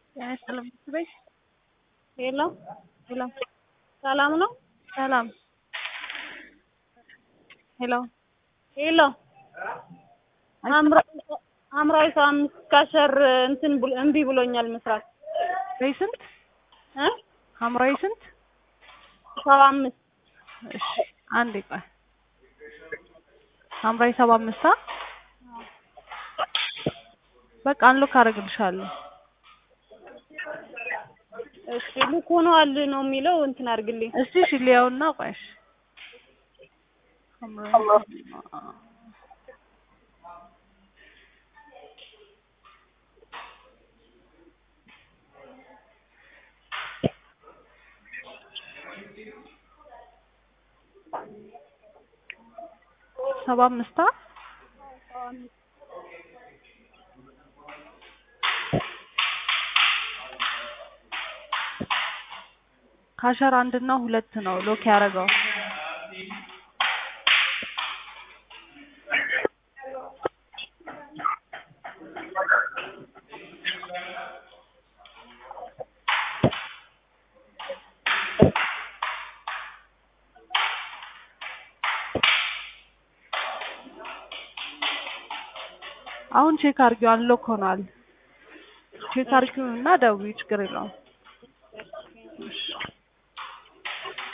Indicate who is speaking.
Speaker 1: ሰላም በይ።
Speaker 2: ሄሎ
Speaker 1: ሄሎ
Speaker 2: ሰላም ነው?
Speaker 1: ሰላም ሄሎ
Speaker 2: ሄሎ ሐምራዊ 75 ካሸር እንትን እምቢ ብሎኛል መስራት
Speaker 1: በይ ስንት
Speaker 2: እ
Speaker 1: ሐምራዊ ስንት
Speaker 2: 75
Speaker 1: እሺ አንዴ ቆይ ሐምራዊ 75 በቃ አንሎክ አደርግልሻለሁ።
Speaker 2: እሺ ልክ ሆኗል ነው የሚለው እንትን አድርግልኝ
Speaker 1: እስቲ እሺ ሊያውና ቆይሽ ሰባ አምስት ካሸር 1 እና 2 ነው ሎክ ያደረገው። አሁን ቼክ አድርጊው አንሎክ ሆኗል። ቼክ አድርጊውና ደውዪ ችግር የለውም።